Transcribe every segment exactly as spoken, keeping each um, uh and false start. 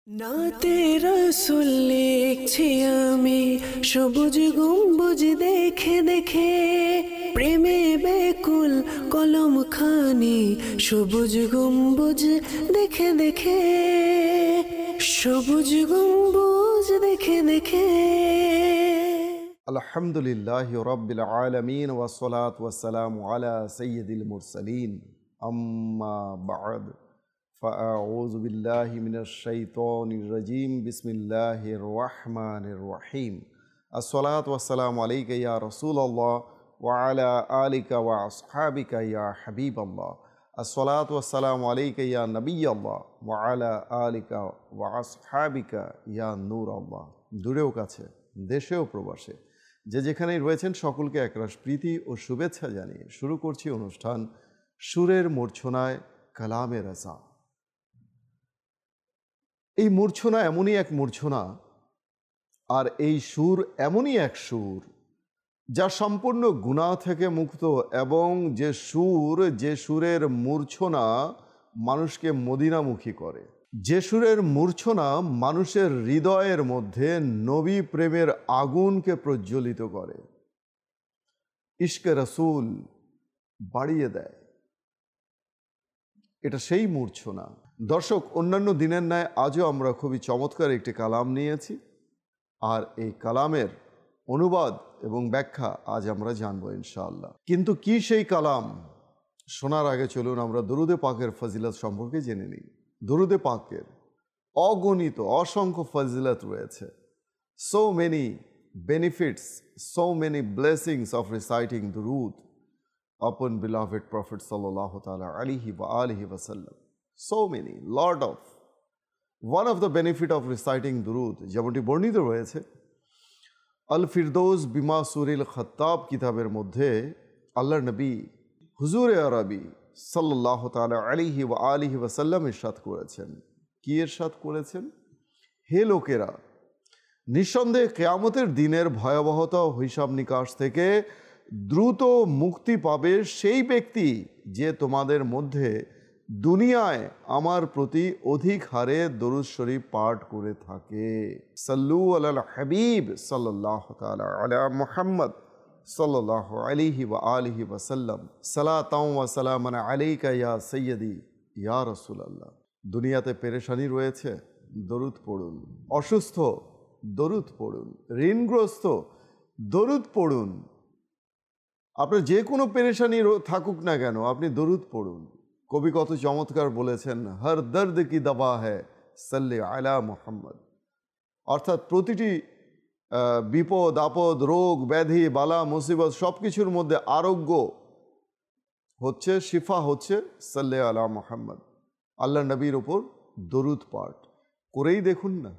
নাতে রসুল লিখছি আমি সবুজ গম্বুজ দেখে দেখে, প্রেমে বেকুল কলম খানি সবুজ গম্বুজ দেখে দেখে, সবুজ গম্বুজ দেখে দেখে। আলহামদুলিল্লাহি রাব্বিল আলামিন ওয়াসসালাতু ওয়াসসালামু আলা সাইয়্যিদিল মুরসালিন, আম্মা বা'দ। ফাআউযু বিল্লাহি মিনাশ শাইতানির রাজীম। বিসমিল্লাহির রাহমানির রহিম। আসসালাতু ওয়াসসালামু আলাইকা ইয়া রাসূলুল্লাহ ওয়া আলা আলিকা ওয়া আসহাবিকা ইয়া হাবিবাল্লাহ। আসসালাতু ওয়াসসালামু আলাইকা ইয়া নবিয়াল্লাহ ওয়া আলা আলিকা ওয়া আসহাবিকা ইয়া নূরাল্লাহ। দূরেও কাছে, দেশেও প্রবাসে, যে যেখানেই রয়েছেন সকলকে একরাশ প্রীতি ও শুভেচ্ছা জানিয়ে শুরু করছি অনুষ্ঠান সুরের মূর্ছনায় কালামে রাজা। এই মূর্ছনা এমনই এক মূর্ছনা, আর এই সুর এমনই এক সুর যা সম্পূর্ণ গুনাহ থেকে মুক্ত, এবং যে সুর যে সুরের মূর্ছনা মানুষকে মদিনামুখী করে, যে সুরের মূর্ছনা মানুষের হৃদয়ের মধ্যে নবী প্রেমের আগুনকে প্রজ্বলিত করে, ইশকে রসুল বাড়িয়ে দেয়। এটা সেই মূর্ছনা। দর্শক, অন্যান্য দিনের ন্যায় আজও আমরা খুবই চমৎকার একটি কালাম নিয়েছি, আর এই কালামের অনুবাদ এবং ব্যাখ্যা আজ আমরা জানবো ইনশাআল্লাহ। কিন্তু কি সেই কালাম, শোনার আগে চলুন আমরা দরুদে পাকের ফজিলত সম্পর্কে জেনে নিই। দরুদে পাকের অগণিত অসংখ্য ফজিলত রয়েছে। So many benefits, so many blessings of reciting দুরুদ upon beloved Prophet sallallahu ta'ala alihi wa alihi wa sallam. So many, lot of. One of the benefit of reciting durud, যেমনটি বর্ণিত রয়েছে আল ফিরদৌস বিমা সুরিল খত্তাব কিতাবের মধ্যে, আল্লাহর নবী হুজুরে আরবি সাল্লাল্লাহু তাআলা আলাইহি ওয়া আলিহি ওয়া সাল্লাম ইরশাদ করেছেন। কি ইরশাদ করেছেন? হে লোকেরা, নিঃসন্দেহে কিয়ামতের দিনের ভয়াবহতা ও হিসাব নিকাশ থেকে দ্রুত মুক্তি পাবে সেই ব্যক্তি যে তোমাদের মধ্যে দুনিয়ায় আমার প্রতি অধিক হারে দরুদ শরীফ পাঠ করে থাকে। সাল্লু আলাল হাবিব সাল্লাল্লাহু তাআলা আলা মুহাম্মদ সাল্লাল্লাহু আলাইহি ওয়া আলিহি ওয়া সাল্লাম। সালাতাও ওয়া সালামান আলাইকা ইয়া সাইয়্যিদি ইয়া রাসূলুল্লাহ। দুনিয়াতে পেরেশানি রয়েছে, দরুদ পড়ুন। অসুস্থ, দরুদ পড়ুন। ঋণগ্রস্ত, দরুদ পড়ুন। আপনার যে কোনো পেরেশানি থাকুক না কেন, আপনি দরুদ পড়ুন। কবি কত চমৎকার বলেছেন, হর দর্দ কি দবা হ্যায় সাল্লি আলা মুহাম্মদ। অর্থাৎ প্রতিটি বিপদ আপদ, রোগ ব্যাধি, বালা মুসিবত সব কিছুর মধ্যে আরোগ্য হচ্ছে, শিফা হচ্ছে সাল্লি আলা মুহাম্মদ। আল্লাহ নবীর ওপর দরুদ পাঠ করেই দেখুন না।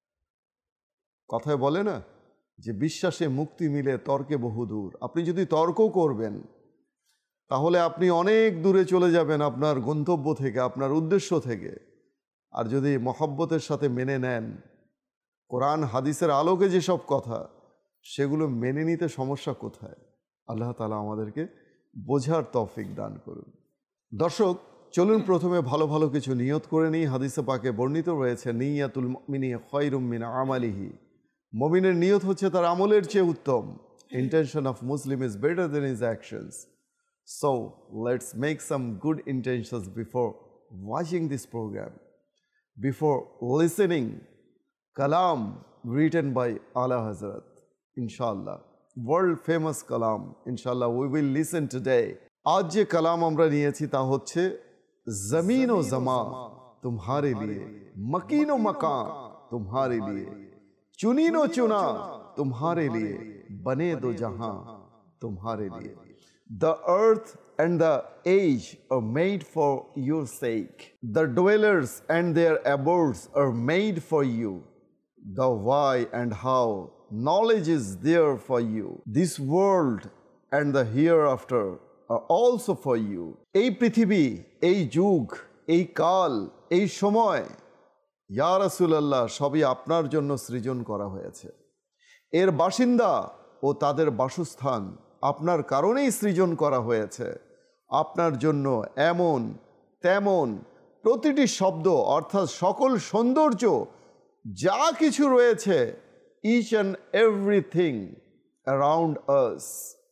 কথায় বলে না যে বিশ্বাসে মুক্তি মিলে তর্কে বহুদূর। আপনি যদি তর্ক করবেন তাহলে আপনি অনেক দূরে চলে যাবেন আপনার গন্তব্য থেকে, আপনার উদ্দেশ্য থেকে। আর যদি মহব্বতের সাথে মেনে নেন কোরআন হাদিসের আলোকে যেসব কথা, সেগুলো মেনে নিতে সমস্যা কোথায়? আল্লাহ তাআলা আমাদেরকে বোঝার তৌফিক দান করুন। দর্শক, চলুন প্রথমে ভালো ভালো কিছু নিয়ত করে নিই। হাদিসে পাকে বর্ণিত রয়েছে, নিয়াতুল মুমিনি খায়রুম মিন আমালিহি। মুমিনের নিয়ত হচ্ছে তার আমলের চেয়ে উত্তম। Intention of Muslim is better than his actions. So let's make some good intentions before watching this program, before listening kalam written by Ala Hazrat. Inshallah, world famous kalam. Inshallah, we will listen today. আজ যে কালাম আমরা নিয়েছি তা হচ্ছে, জমিন ও জমা तुम्हारे लिए, मकीन ও मकान तुम्हारे लिए, चुनीनो चुना तुम्हारे लिए, बने दो जहां तुम्हारे लिए. The earth and the age are made for your sake. The dwellers and their abodes are made for you. The why and how, knowledge is there for you. This world and the hereafter are also for you. এই পৃথিবী, এই যুগ, এই কাল, এই সময়, ইয়া রাসূলুল্লাহ, সবই আপনার জন্য সৃজন করা হয়েছে। এর বাসিন্দা ও তাদের বাসস্থান আপনার কারণেই সৃজন করা হয়েছে। আপনার জন্য এমন তেমন প্রতিটি শব্দ অর্থাৎ সকল সৌন্দর্য যা কিছু রয়েছে, each and everything around us,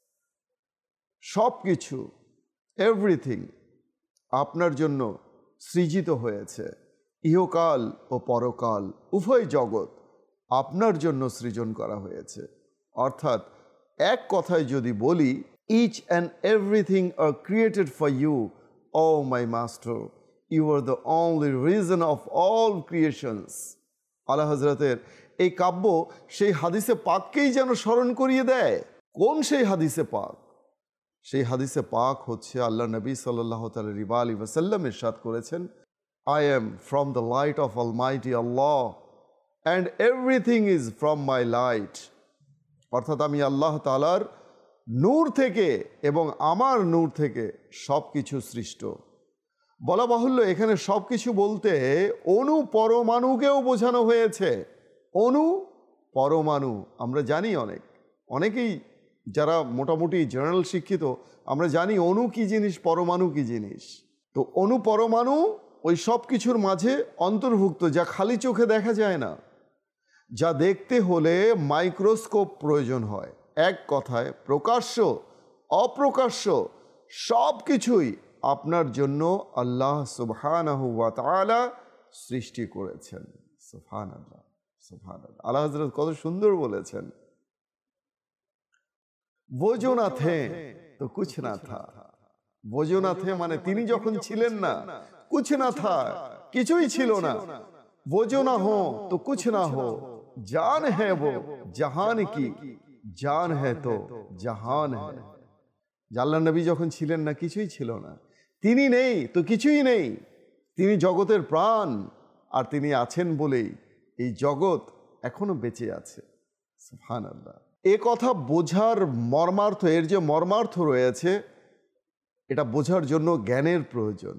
সব কিছু, এভরিথিং আপনার জন্য সৃজিত হয়েছে। ইহকাল ও পরকাল উভয় জগৎ আপনার জন্য সৃজন করা হয়েছে। অর্থাৎ এক কথায় যদি বলি, each and everything are created for you, O my master, you are the only reason of all creations. আলা হজরতের এই কাব্য সেই হাদিসে পাককেই যেন স্মরণ করিয়ে দেয়। কোন সেই হাদিসে পাক? সেই হাদিসে পাক হচ্ছে আল্লাহ নবী সাল্লাল্লাহু আলাইহি ওয়াসাল্লাম ইরশাদ করেছেন, I am from the light of Almighty Allah and everything is from my light. অর্থাৎ আমি আল্লাহ তাআলার নূর থেকে এবং আমার নূর থেকে সব কিছু সৃষ্ট। বলা বাহুল্য, এখানে সব কিছু বলতে অণু পরমাণুকেও বোঝানো হয়েছে। অণু পরমাণু আমরা জানি, অনেক অনেকেই যারা মোটামুটি জেনারেল শিক্ষিত আমরা জানি অণু কি জিনিস, পরমাণু কি জিনিস। তো অণু পরমাণু ওই সব কিছুর মাঝে অন্তর্ভুক্ত, যা খালি চোখে দেখা যায় না, যা দেখতে হলে মাইক্রোস্কোপ প্রয়োজন হয়। এক কথায় প্রকাশ্য অপ্রকাশ্য সব কিছুই আপনার জন্য আল্লাহ সুবহানাহু ওয়া তাআলা সৃষ্টি করেছেন। সুবহানাল্লাহ, সুবহানাল্লাহ। আলা হযরত কত সুন্দর বলেছেন, वो जो ना थे तो कुछ ना था। वो जो ना थे মানে তিনি যখন ছিলেন না, कुछ ना था কিছুই ছিল না। वो जो ना हो तो कुछ ना हो, जान है वो जहान की, जान है तो जहान है। আল্লাহর নবী যখন ছিলেন না, কিছুই ছিল না। তিনি নেই তো কিছুই নেই। তিনি জগতের প্রাণ, আর তিনি আছেন বলেই এই জগৎ এখনো বেঁচে আছে। সুবহানাল্লাহ। এ কথা বোঝার মর্মার্থ, এর যে মর্মার্থ রয়েছে, এটা বোঝার জন্য জ্ঞানের প্রয়োজন।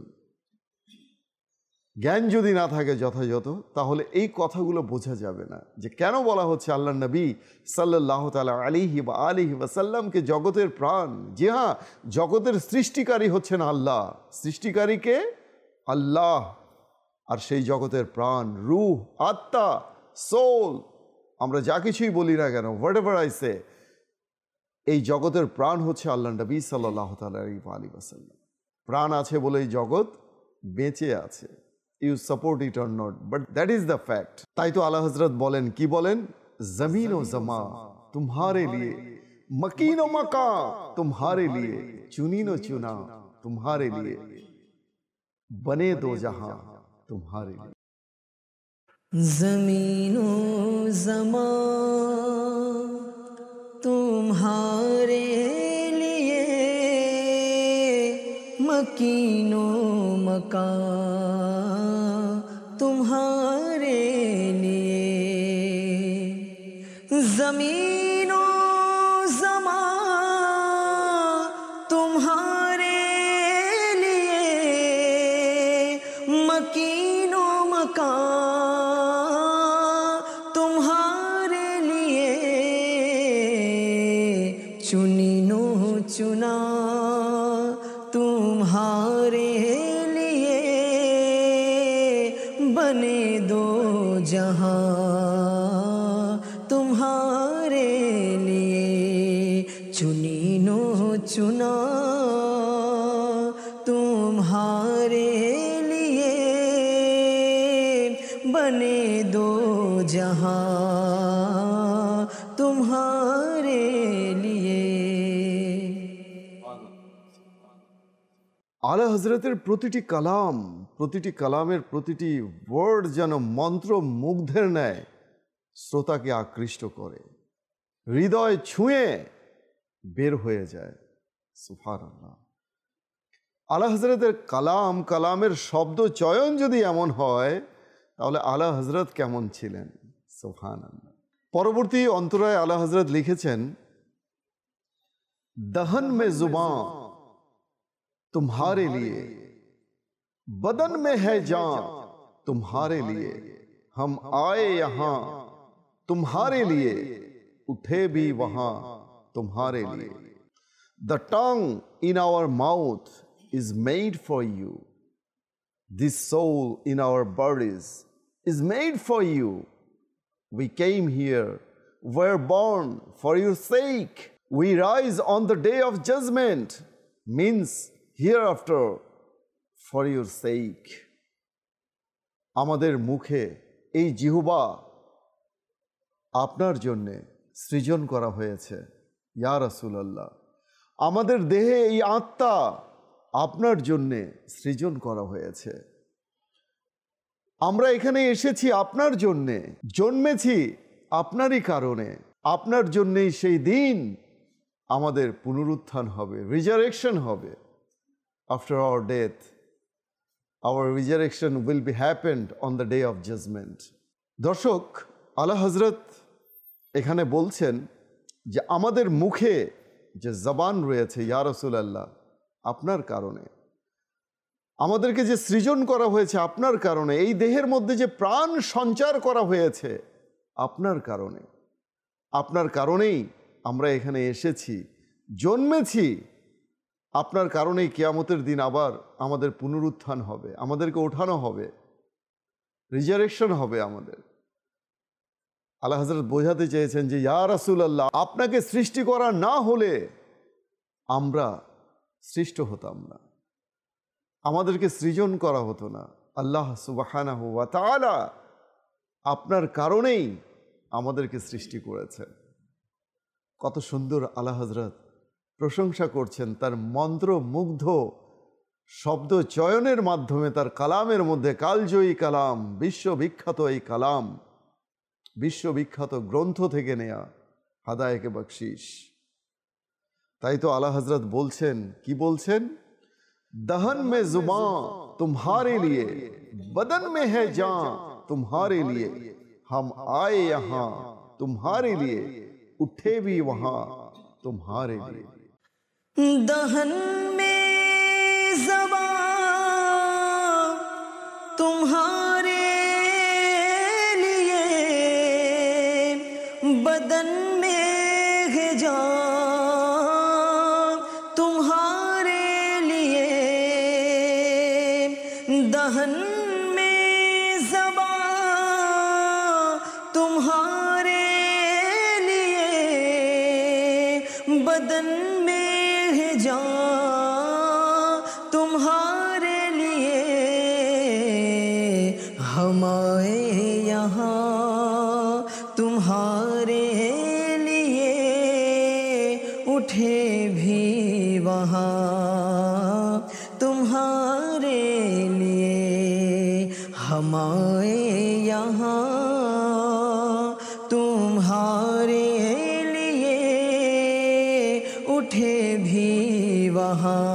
জ্ঞান যদি না থাকে যথাযথ, তাহলে এই কথাগুলো বোঝা যাবে না, যে কেন বলা হচ্ছে আল্লাহ নবী সাল্লাল্লাহু তাআলা আলাইহি ওয়া আলিহি ওয়াসাল্লামকে জগতের প্রাণ। জি হ্যাঁ, জগতের সৃষ্টিকারী হচ্ছেন আল্লাহ। সৃষ্টিকারীকে আল্লাহ, আর সেই জগতের প্রাণ, রূহ, আত্মা, সোল, আমরা যা কিছুই বলি না কেন, হোয়াট এভার আই সে, এই জগতের প্রাণ হচ্ছে আল্লাহ নবী সাল্লাল্লাহু তাআলা আলাইহি ওয়া সাল্লাম। প্রাণ আছে বলেই জগৎ বেঁচে আছে। You support it or not, but that is the fact. তাই তো আলা হযরত বলেন, কি বলেন, জমিন ও জমা तुम्हारे लिए, मकीन ও मका तुम्हारे लिए, चुनीन ও चुना तुम्हारे लिए, बने दो जहां तुम्हारे लिए। जमीनो जमा तुम्हारे लिए, मकीनो मका तुम्हारे लिए, जमीनो जमा तुम्हारे लिए, मकीनो मका चुनीनो चुना तुम्हारे लिए, बने दो जहां तुम्हारे लिए, चुनीनो चुना तुम्हारे लिए, बने दो जहां तुम्हारे लिए। আলা হযরতের প্রতিটি কালাম, প্রতিটি কালামের প্রতিটি ওয়ার্ড যেন মন্ত্র মুগ্ধের ন্যায় শ্রোতাকে আকৃষ্ট করে, হৃদয় ছুঁয়ে বের হয়ে যায়। সুবহানাল্লাহ। আলা হযরতের কালাম, কালামের শব্দ চয়ন যদি এমন হয়, তাহলে আলা হযরত কেমন ছিলেন। সুবহানাল্লাহ। পরবর্তী অন্তরায় আলা হযরত লিখেছেন, दहन में जुबां तुम्हारे लिए, बदन में है जान तुम्हारे लिए, हम आए यहाँ तुम्हारे लिए, उठे भी वहां तुम्हारे लिए। The tongue in our mouth is made for you, This soul in our bodies is made for you. We came here, were born for your sake. We rise on the day of judgment, means hereafter for your sake. আমাদের মুখে এই জিহ্বা আপনার জন্যে সৃজন করা হয়েছে ইয়া রাসূলুল্লাহ। আমাদের দেহে এই আত্মা আপনার জন্যে সৃজন করা হয়েছে। আমরা এখানে এসেছি আপনার জন্যে, জন্মেছি আপনারই কারণে। আপনার জন্যেই সেই দিন আমাদের পুনরুত্থান হবে, রিজারেকশন হবে। After our death our resurrection will be happened on the day of judgement. দর্শক, আলা হজরত এখানে বলছেন যে আমাদের মুখে যে জবান রয়েছে ইয়া রাসূলুল্লাহ আপনার কারণে, আমাদেরকে যে সৃজন করা হয়েছে আপনার কারণে, এই দেহের মধ্যে যে প্রাণ সঞ্চার করা হয়েছে আপনার কারণে, আপনার কারণেই আমরা এখানে এসেছি, জন্মেছি। আপনার কারণেই কিয়ামতের দিন আবার আমাদের পুনরুত্থান হবে, আমাদেরকে ওঠানো হবে, রিজারেকশন হবে আমাদের। আলা হযরত বোঝাতে চেয়েছেন যে ইয়া রাসূলুল্লাহ আপনাকে সৃষ্টি করা না হলে আমরা সৃষ্ট হতাম না, আমাদেরকে সৃজন করা হতো না। আল্লাহ সুবহানাহু ওয়া তাআলা আপনার কারণেই আমাদেরকে সৃষ্টি করেছেন। কত সুন্দর আলা হযরত প্রশংসা করছেন তার মন্ত্রমুগ্ধ শব্দ চয়নের মাধ্যমে, তার কালামের মধ্যে, কালজয়ী কালাম, বিশ্ববিখ্যাত এই কালাম, বিশ্ববিখ্যাত গ্রন্থ থেকে নেয়া হাদায়েকে বকশিশ। তাই তো আলা হযরত বলছেন, কি বলছেন? दहन में जुबां तुम्हारे लिए, बदन में है जान तुम्हारे लिए, हम आए यहाँ तुम्हारे लिए, उठे भी वहाँ तुम्हारे लिए। दहन में जुबां तुम्हारे लिए, बदन में है जान दहन में ज़बां तुम्हारे लिए, बदन में है जान तुम्हारे लिए, हम आए यहाँ तुम्हारे लिए, उठे भी वहाँ तुम्हारे लिए, हम आए यहाँ तुम्हारे लिए, उठे भी वहाँ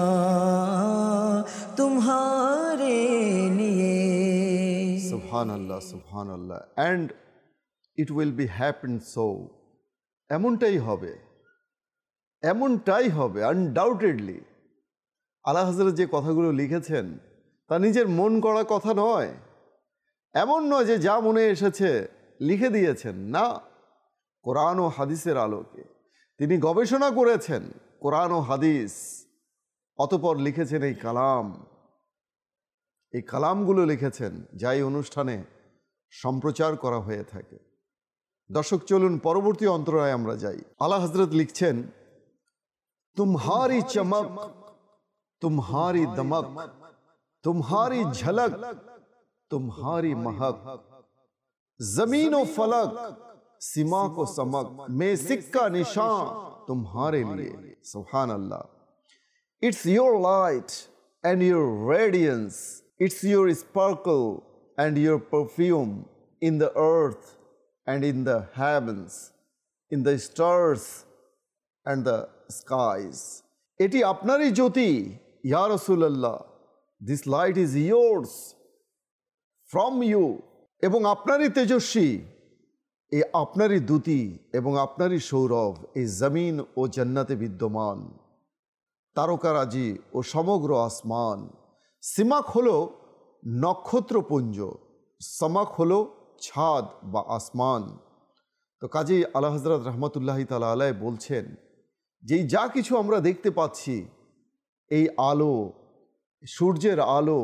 तुम्हारे लिए। सुभान अल्लाह, सुभान अल्लाह। And it will be happen so, এমনটাই হবে, এমনটাই হবে আনডাউটেডলি। আলা হযরত যে কথাগুলো লিখেছেন তা নিজের মন গড়া কথা নয়, এমন নয় যে যা মনে এসেছে লিখে দিয়েছেন, না, কোরআন ও হাদিসের আলোকে তিনি গবেষণা করেছেন, কোরআন ও হাদিস, অতঃপর লিখেছেন এই কালাম। এই কালামগুলো লিখেছেন যা এই অনুষ্ঠানে সম্প্রচার করা হয়ে থাকে। দর্শক, চলুন পরবর্তী অন্তরায় আমরা যাই। আলা হযরত লিখছেন, तुम्हारी चमक, तुम्हारी दमक, तुम्हारी झलक, तुम्हारी महक, जमीन व फलक, सीमा को समक, में सिक्का निशान तुम्हारे लिए। सुभान अल्लाह। It's your light and your radiance, it's your sparkle and your perfume in the earth and in the heavens, in the stars and the skies. এটি আপনারই জ্যোতি ইয়া রাসূলুল্লাহ, this light is yours from you, এবং আপনারই তেজস্বী, এই আপনারই দ্যুতি এবং আপনারই সৌরভ এই জমিন ও জান্নাতে বিদ্যমান, তারকারাজি ও সমগ্র আসমান। সিমাক হলো নক্ষত্রপুঞ্জ, সামাক হলো ছাদ বা আসমান। তো কাজী আলা হযরত রহমতুল্লাহি তাআলা আলাইহি বলছেন যে যা কিছু আমরা দেখতে পাচ্ছি, এই আলো, সূর্যের আলো,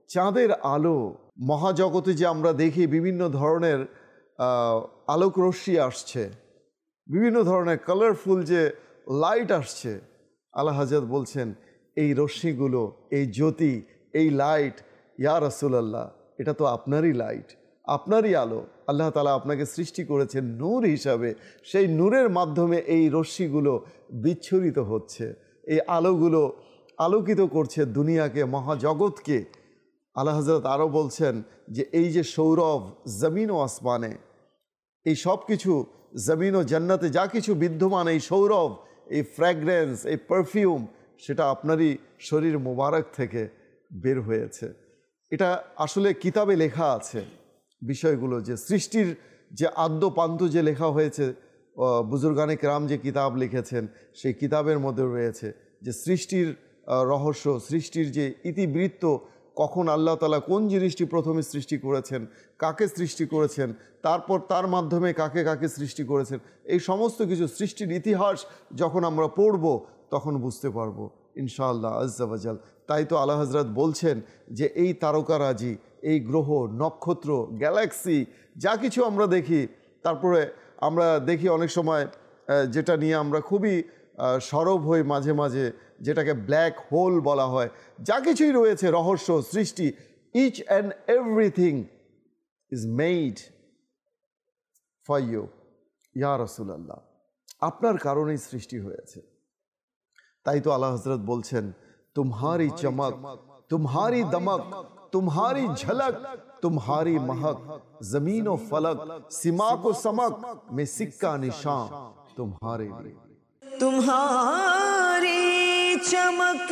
চাঁদের আলো, মহাজগতে যে আমরা দেখি বিভিন্ন ধরনের আলোক রশ্মি আসছে, বিভিন্ন ধরনের কালারফুল যে লাইট আসছে, আলা হযরত বলছেন এই রশ্মিগুলো, এই জ্যোতি, এই লাইট, ইয়া রাসূলুল্লাহ, এটা তো আপনারই লাইট, আপনারই আলো। আল্লাহ তাআলা আপনাকে সৃষ্টি করেছেন নূর হিসাবে, সেই নূরের মাধ্যমে এই রশ্মিগুলো বিচ্ছুরিত হচ্ছে, এই আলোগুলো আলোকিত করছে দুনিয়াকে, মহাজগৎকে। আলা হযরত আরও বলছেন যে এই যে সৌরভ জমিন ও আসমানে, এই সব কিছু জমিন ও জান্নাতে যা কিছু বিদ্যমান, এই সৌরভ, এই ফ্র্যাগ্রেন্স, এই পারফিউম, সেটা আপনারই শরীর মোবারক থেকে বের হয়েছে। এটা আসলে কিতাবে লেখা আছে বিষয়গুলো, যে সৃষ্টির যে আদ্যপান্ত যে লেখা হয়েছে, বুজুর্গানে কেরাম যে কিতাব লিখেছেন, সেই কিতাবের মধ্যে রয়েছে যে সৃষ্টির রহস্য, সৃষ্টির যে ইতিবৃত্ত, কখন আল্লাহ তাআলা কোন জিনিসটি প্রথমে সৃষ্টি করেছেন, কাকে সৃষ্টি করেছেন, তারপর তার মাধ্যমে কাকে কাকে সৃষ্টি করেছেন, এই সমস্ত কিছু সৃষ্টির ইতিহাস যখন আমরা পড়ব তখন বুঝতে পারবো ইনশাআল্লাহ আজ্জা ওয়া জাল। তাই তো আলা হযরত বলছেন যে এই তারকারাজি, এই গ্রহ, নক্ষত্র, গ্যালাক্সি যা কিছু আমরা দেখি, তারপরে আমরা দেখি অনেক সময় যেটা নিয়ে আমরা খুবই সরব হই মাঝে মাঝে, যেটাকে ব্ল্যাক হোল বলা হয়, যা কিছুই রয়েছে রহস্য সৃষ্টি, each and everything is made for you ইয়া রাসূলুল্লাহ, আপনার কারণেই সৃষ্টি হয়েছে। তাই তো আলা হযরত বলছেন तुम्हारी चमक, तुम्हारी दमक, तुम्हारी झलक, तुम्हारी महक, जमीन और फलक, सीमा को समक में सिक्का निशान तुम्हारे लिए। तुम्हारी चमक,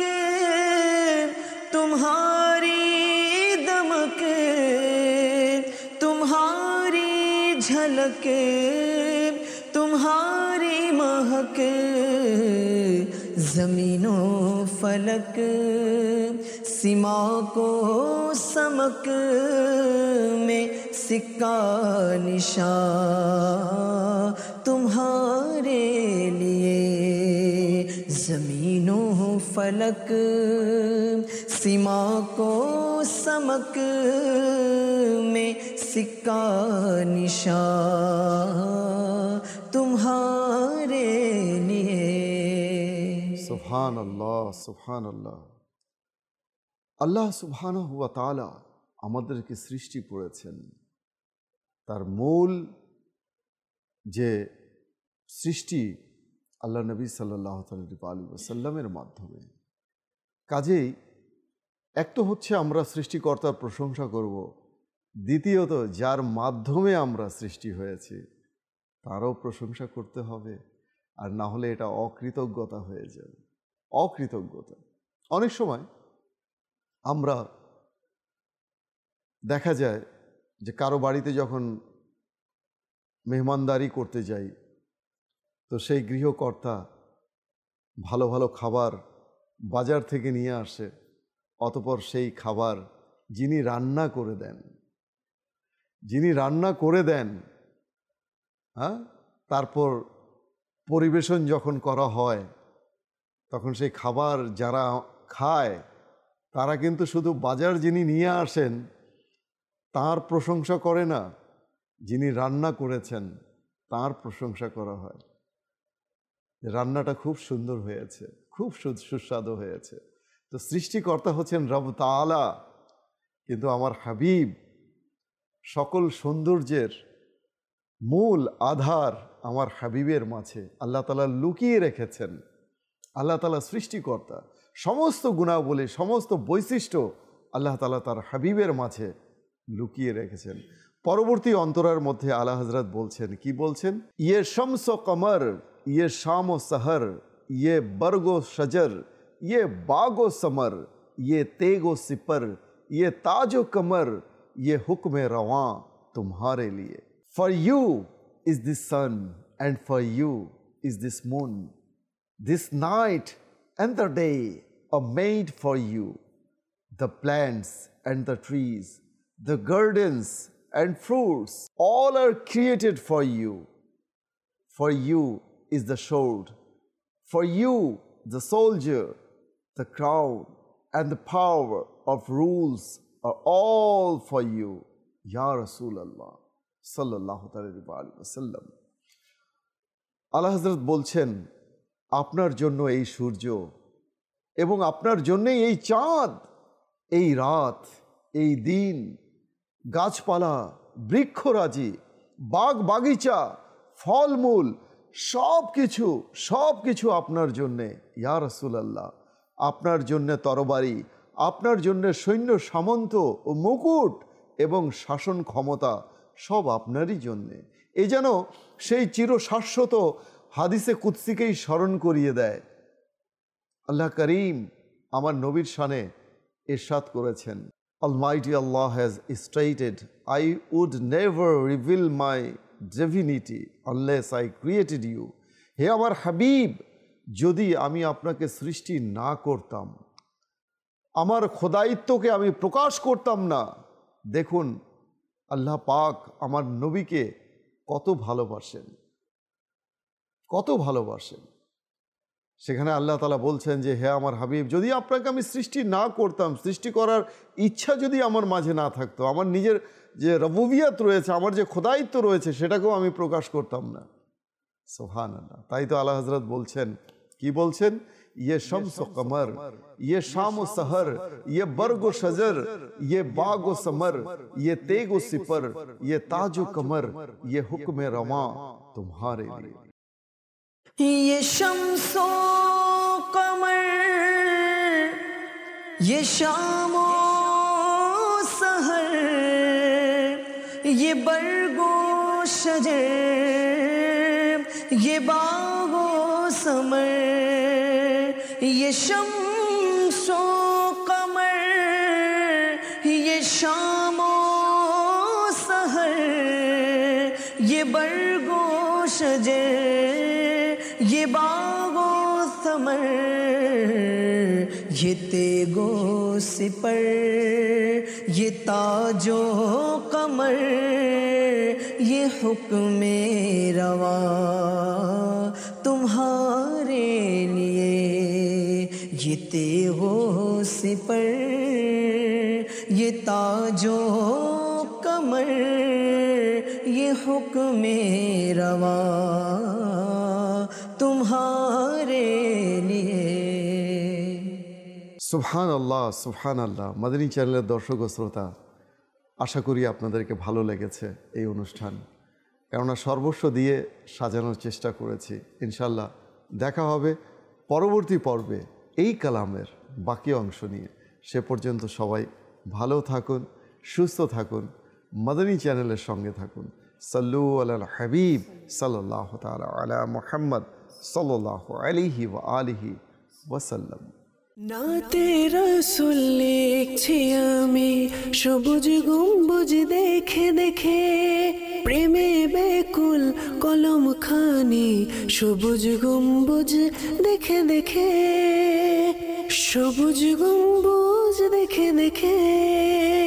तुम्हारी दमक, तुम्हारी झलक, तुम्हारी महक, ज़मीनो फलक, सीमा को समक में सिक्का निशान तुम्हारे लिए। ज़मीनो फलक, सीमा को समक में सिक्का निशान तुम्हारे लिए। সুবহান আল্লাহ, সুবহান আল্লাহ। আল্লাহ সুবহানাহু ওয়া তাআলা আমাদেরকে সৃষ্টি করেছেন, তার মূল যে সৃষ্টি আল্লাহ নবী সাল্লাল্লাহু আলাইহি ওয়াসাল্লামের মাধ্যমে। কাজেই এক তো হচ্ছে আমরা সৃষ্টিকর্তার প্রশংসা করব, দ্বিতীয়ত যার মাধ্যমে আমরা সৃষ্টি হয়েছি তারও প্রশংসা করতে হবে, আর না হলে এটা অকৃতজ্ঞতা হয়ে যাবে, অকৃতজ্ঞতা। অনেক সময় আমরা দেখা যায় যে কারো বাড়িতে যখন মেহমানদারি করতে যাই, তো সেই গৃহকর্তা ভালো ভালো খাবার বাজার থেকে নিয়ে আসে, অতঃপর সেই খাবার যিনি রান্না করে দেন, যিনি রান্না করে দেন হ্যাঁ তারপর পরিবেশন যখন করা হয়, তখন সেই খাবার যারা খায় তারা কিন্তু শুধু বাজার যিনি নিয়ে আসেন তার প্রশংসা করে না, যিনি রান্না করেছেন তার প্রশংসা করা হয়। রান্নাটা খুব সুন্দর হয়েছে, খুব সুস্বাদু হয়েছে। তো সৃষ্টিকর্তা হচ্ছেন রব তাআলা, কিন্তু আমার হাবিব সকল সৌন্দর্যের মূল আধার আমার হাবিবের মাঝে আল্লাহ তাআলা লুকিয়ে রেখেছেন। আল্লাহ তাআলা সৃষ্টিকর্তা, সমস্ত গুণাবলী, সমস্ত বৈশিষ্ট্য আল্লাহ তাআলা তার হাবিবের মাঝে লুকিয়ে রেখেছেন। পরবর্তী অন্তরার মধ্যে আলা হযরত বলছেন, কি বলছেন? ইয়ে শামস ও কমর, ইয়ে শাম ও সাহর, ইয়ে বর্গ ও শজর, ইয়ে বাগ ও সমর, ইয়ে তেগ ও সিপর, ইয়ে তাজ ও কমর, ইয়ে হুকম রওয়াं तुम्हारे लिए। For you is this sun and for you is this moon. This night and the day are made for you. The plants and the trees, the gardens and fruits, all are created for you. For you is the sword, for you the soldier, the crown and the power of rules are all for you, Ya Rasulullah sallallahu alaihi wasallam. আলা হযরত বলছেন, আপনার জন্য এই সূর্য এবং আপনার জন্যই এই চাঁদ, এই রাত, এই দিন, গাছপালা, বৃক্ষরাজি, বাগ বাগিচা, ফলমূল, সব কিছু সব কিছু আপনার জন্যে ইয়া রাসূলুল্লাহ। আপনার জন্যে তরবারি, আপনার জন্যে সৈন্য সামন্ত ও মুকুট এবং শাসন ক্ষমতা সব আপনারই জন্যে। এই যেন সেই চিরশাশ্বত হাদিসে কুদসিকেই স্মরণ করিয়ে দেয়। আল্লাহ করিম আমার নবীর শানে ইরশাদ করেছেন, Almighty Allah has stated, I would never reveal my divinity unless I created you. হে আমার হাবিব, যদি আমি আপনাকে সৃষ্টি না করতাম, আমার খোদায়িত্বকে আমি প্রকাশ করতাম না। দেখুন আল্লাহ পাক আমার নবীকে কত ভালোবাসেন, কত ভালোবাসেন। সেখানে আল্লাহ তাআলা বলছেন যে হে আমার হাবিব, যদি আপনাকে আমি সৃষ্টি না করতাম, সৃষ্টি করার ইচ্ছা যদি আমার মাঝে না থাকতো, আমার নিজের যে রবুবিয়াত রয়েছে, আমার যে খোদায়িত্ব রয়েছে, সেটাকেও আমি প্রকাশ করতাম না। সুবহানাল্লাহ। তাই তো আলা হযরত বলছেন, কি বলছেন, ये शम्स व कमर, ये शाम व सहर, ये बर्ग व शजर, ये बाग व समर, ये तेग व सिपर, ये ताज व कमर, ये हुक्म रवा तुम्हारे लिए। ये शम्सो कमर, ये शामो सहर, ये बरगो शजर, ये बागो समर, ये शम्सो कमर, ये शामो सहर, ये बरगो शजर, ये बागो समर, ये तेगो सिपर, ये ताजो कमर, ये हुक्मे रवा तुम्हारे लिए। ये तेगो सिपर, ये ताजो कमर, ये हुक्मे रवा तुम्हारे लिए। সুবহানাল্লাহ, সুবহানাল্লাহ। মাদানী চ্যানেলের দর্শক ও শ্রোতা, আশা করি আপনাদেরকে ভালো লেগেছে এই অনুষ্ঠান, কেননা সর্বস্ব দিয়ে সাজানোর চেষ্টা করেছি। ইনশাল্লাহ দেখা হবে পরবর্তী পর্বে এই কালামের বাকি অংশ নিয়ে। সে পর্যন্ত সবাই ভালো থাকুন, সুস্থ থাকুন, মাদানী চ্যানেলের সঙ্গে থাকুন। সাল্লু আলাল হাবিব সাল্লাল্লাহু তাআলা আলা মুহাম্মদ সাল্লাল্লাহু আলাইহি ওয়া আলিহি ওয়াসাল্লাম। নাতে রাসূল লিখছি আমি সবুজ গম্বুজ দেখে দেখে, প্রেমে বেকুল কলম খানি সবুজ গম্বুজ দেখে দেখে, সবুজ গম্বুজ দেখে দেখে।